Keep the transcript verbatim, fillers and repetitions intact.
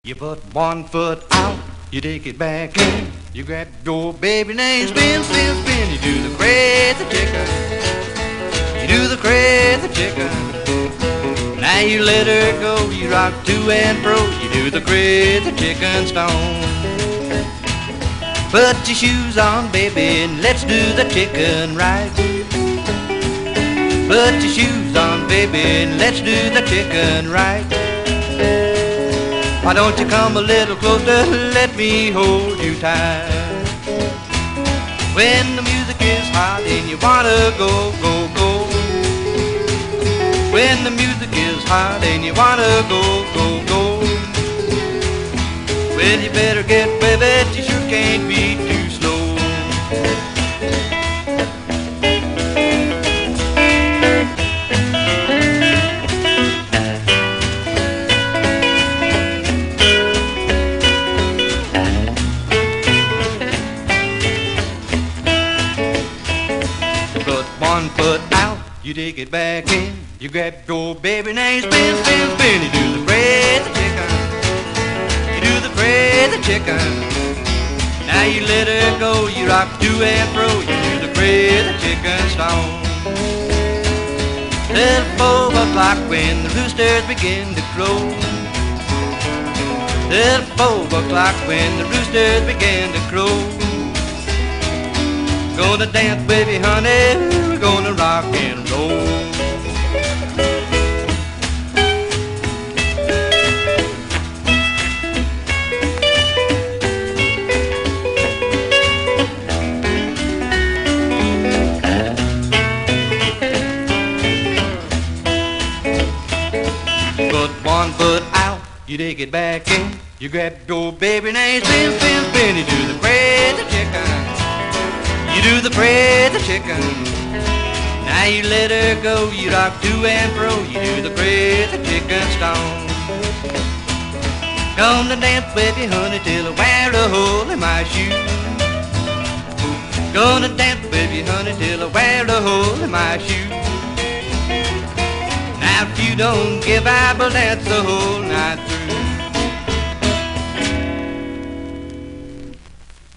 You put one foot out, you take it back in. You grab your baby name, spin, spin, spin. You do the crazy chicken. You do the crazy chicken. Now you let her go, you rock to and fro. You do the crazy chicken stone. Put your shoes on, baby, and let's do the chicken right. Put your shoes on, baby, and let's do the chicken right. Why don't you come a little closer, let me hold you tight. When the music is hot and you wanna go, go, go. When the music is hot and you wanna go, go, go. Well, you better get with it, you sure can't be too slow. Put one foot out, you take it back in. You grab your baby name, spin, spin, spin. You do the crazy chicken. You do the crazy chicken. Now you let her go, you rock to and fro. You do the crazy chicken stone. Till four o'clock when the roosters begin to crow. Till four o'clock when the roosters begin to crow. Gonna dance, baby, honey, we're gonna rock and roll. Put one foot out, you take it back in. You grab your baby name, spin, spin, spin. You do the crazy chicken. You do the crazy chicken. Now you let her go, you rock to and fro. You do the crazy chicken stone. Gonna dance, baby, honey, till I wear a hole in my shoe. Gonna dance, baby, honey, till I wear a hole in my shoe. Now if you don't give, I will dance the whole night